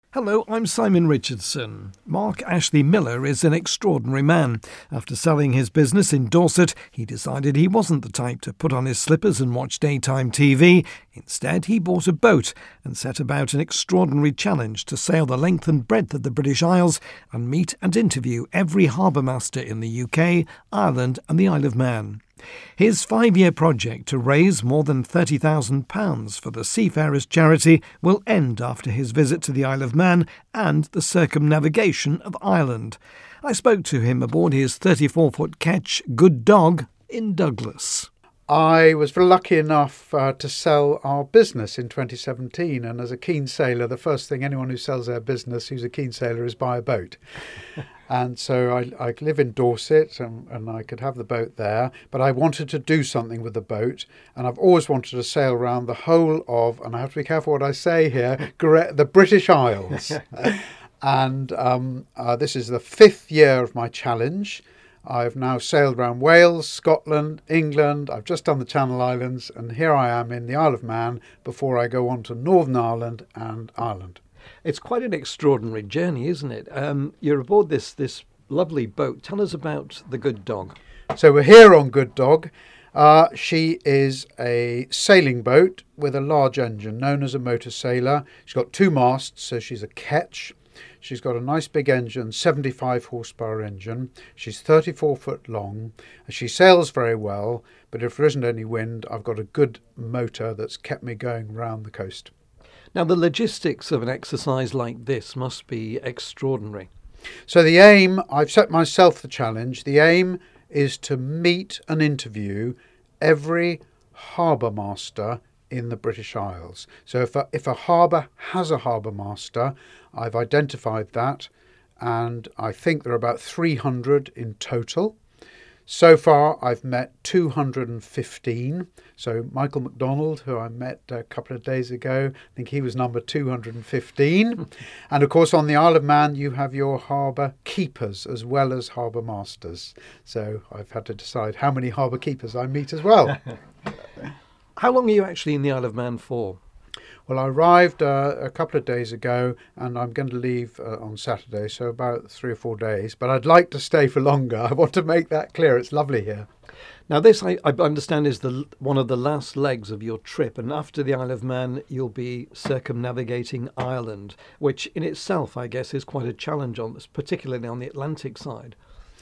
Hello, I'm Simon Richardson. Mark Ashley Miller is an extraordinary man. After selling his business in Dorset, he decided he wasn't the type to put on his slippers and watch daytime TV. Instead, he bought a boat and set about an extraordinary challenge to sail the length and breadth of the British Isles and meet and interview every harbour master in the UK, Ireland and the Isle of Man. His 5-year project to raise more than £30,000 for the Seafarers charity will end after his visit to the Isle of Man and the circumnavigation of Ireland. I spoke to him aboard his 34-foot ketch Good Dog in Douglas. I was very lucky enough to sell our business in 2017, and as a keen sailor, the first thing anyone who sells their business who's a keen sailor is buy a boat. And so I live in Dorset and I could have the boat there, but I wanted to do something with the boat, and I've always wanted to sail around the whole of, and I have to be careful what I say here, the British Isles. And this is the 5th year of my challenge. I've now sailed around Wales, Scotland, England. I've just done the Channel Islands, and here I am in the Isle of Man before I go on to Northern Ireland and Ireland. It's quite an extraordinary journey, isn't it? You're aboard this lovely boat. Tell us about the Good Dog. So we're here on Good Dog. She is a sailing boat with a large engine, known as a motor sailor. She's got 2 masts, so she's a ketch. She's got a nice big engine, 75 horsepower engine. She's 34 foot long. She sails very well, but if there isn't any wind, I've got a good motor that's kept me going round the coast. Now, the logistics of an exercise like this must be extraordinary. So the aim, I've set myself the challenge, the aim is to meet and interview every harbour master in the British Isles. So if a harbour has a harbour master, I've identified that, and I think there are about 300 in total. So far, I've met 215. So Michael McDonald, who I met a couple of days ago, I think he was number 215. And of course, on the Isle of Man, you have your harbour keepers as well as harbour masters. So I've had to decide how many harbour keepers I meet as well. How long are you actually in the Isle of Man for? Well, I arrived a couple of days ago, and I'm going to leave on Saturday, so about 3 or 4 days. But I'd like to stay for longer. I want to make that clear. It's lovely here. Now, this, I understand, is one of the last legs of your trip. And after the Isle of Man, you'll be circumnavigating Ireland, which in itself, I guess, is quite a challenge, particularly on the Atlantic side.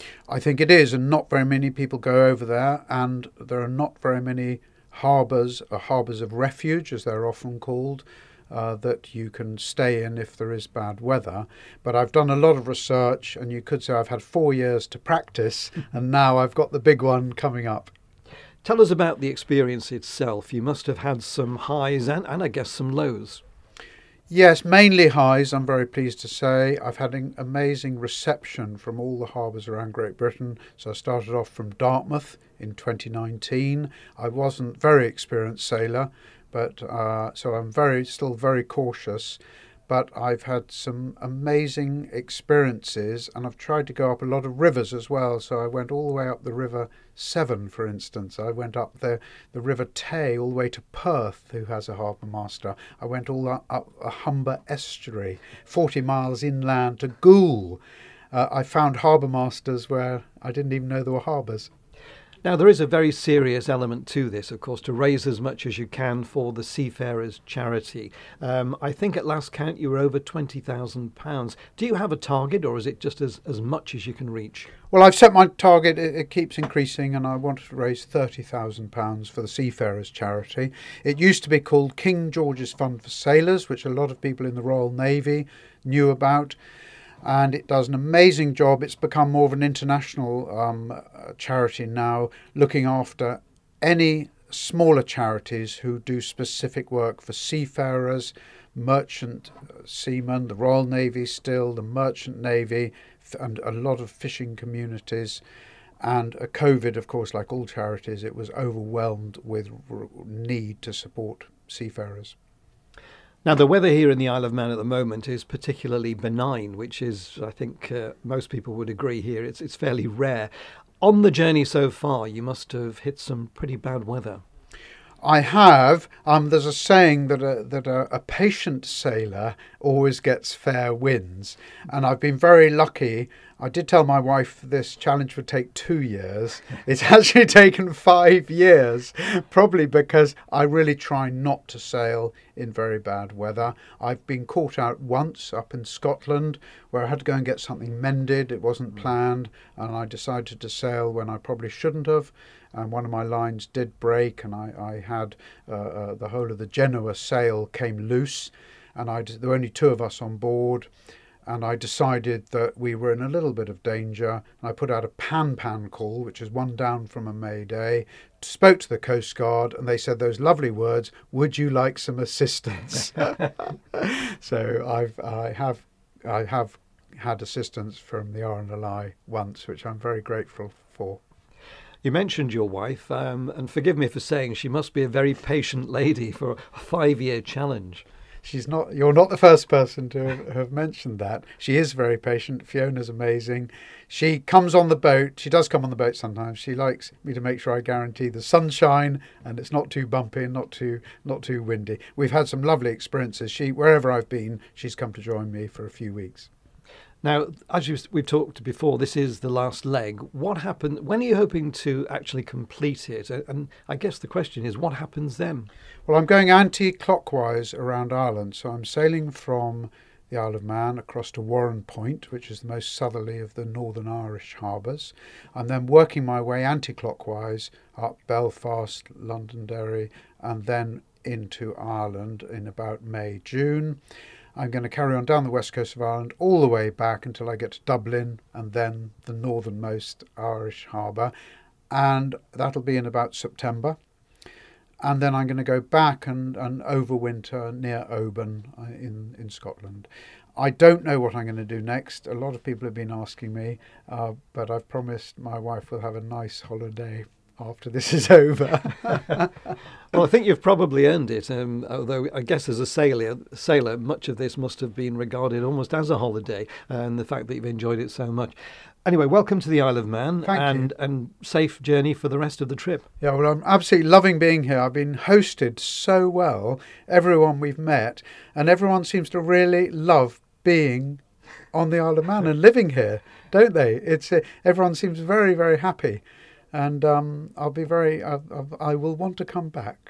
I think it is, and not very many people go over there, and there are not very many harbours of refuge, as they're often called, that you can stay in if there is bad weather. But I've done a lot of research, and you could say I've had 4 years to practice, and now I've got the big one coming up. Tell us about the experience itself. You must have had some highs and I guess some lows. Yes, mainly highs, I'm very pleased to say. I've had an amazing reception from all the harbours around Great Britain. So I started off from Dartmouth in 2019. I wasn't a very experienced sailor, but so I'm still very cautious. But I've had some amazing experiences, and I've tried to go up a lot of rivers as well. So I went all the way up the River Severn, for instance. I went up the River Tay all the way to Perth, who has a harbour master. I went all up a Humber estuary, 40 miles inland to Goole. I found harbour masters where I didn't even know there were harbours. Now, there is a very serious element to this, of course, to raise as much as you can for the Seafarers charity. I think at last count you were over £20,000. Do you have a target, or is it just as much as you can reach? Well, I've set my target. It keeps increasing, and I want to raise £30,000 for the Seafarers charity. It used to be called King George's Fund for Sailors, which a lot of people in the Royal Navy knew about. And it does an amazing job. It's become more of an international charity now, looking after any smaller charities who do specific work for seafarers, merchant seamen, the Royal Navy still, the Merchant Navy, and a lot of fishing communities. And COVID, of course, like all charities, it was overwhelmed with need to support seafarers. Now, the weather here in the Isle of Man at the moment is particularly benign, which is, I think, most people would agree here. It's fairly rare. On the journey so far, you must have hit some pretty bad weather. I have. There's a saying that a patient sailor always gets fair winds, and I've been very lucky. I did tell my wife this challenge would take 2 years. It's actually taken 5 years, probably because I really try not to sail in very bad weather. I've been caught out once up in Scotland where I had to go and get something mended. It wasn't planned, and I decided to sail when I probably shouldn't have. And one of my lines did break, and I had the whole of the Genoa sail came loose, and there were only 2 of us on board. And I decided that we were in a little bit of danger. And I put out a pan call, which is one down from a mayday, spoke to the Coast Guard, and they said those lovely words, "Would you like some assistance?" So I have had assistance from the RNLI once, which I'm very grateful for. You mentioned your wife, and forgive me for saying she must be a very patient lady for a 5-year challenge. She's not. You're not the first person to have mentioned that. She is very patient. Fiona's amazing. She comes on the boat. She does come on the boat sometimes. She likes me to make sure I guarantee the sunshine and it's not too bumpy and not too windy. We've had some lovely experiences. Wherever I've been, she's come to join me for a few weeks. Now, as we've talked before, this is the last leg. What happened? When are you hoping to actually complete it? And I guess the question is, what happens then? Well, I'm going anti-clockwise around Ireland. So I'm sailing from the Isle of Man across to Warren Point, which is the most southerly of the Northern Irish harbours. I'm then working my way anti-clockwise up Belfast, Londonderry, and then into Ireland in about May, June. I'm going to carry on down the west coast of Ireland all the way back until I get to Dublin and then the northernmost Irish harbour. And that'll be in about September. And then I'm going to go back and overwinter near Oban in Scotland. I don't know what I'm going to do next. A lot of people have been asking me, but I've promised my wife will have a nice holiday after this is over. Well, I think you've probably earned it, although I guess as a sailor, much of this must have been regarded almost as a holiday, and the fact that you've enjoyed it so much. Anyway, welcome to the Isle of Man. Thank you. And safe journey for the rest of the trip. Yeah, well, I'm absolutely loving being here. I've been hosted so well, everyone we've met, and everyone seems to really love being on the Isle of Man and living here, don't they? Everyone seems very, very happy. And I will want to come back.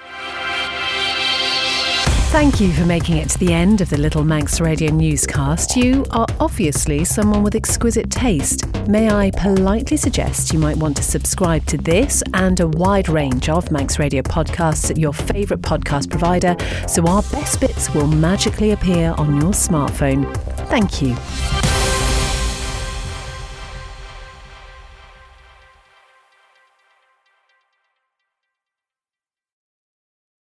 Thank you for making it to the end of the Little Manx Radio newscast. You are obviously someone with exquisite taste. May I politely suggest you might want to subscribe to this and a wide range of Manx Radio podcasts at your favourite podcast provider, so our best bits will magically appear on your smartphone. Thank you.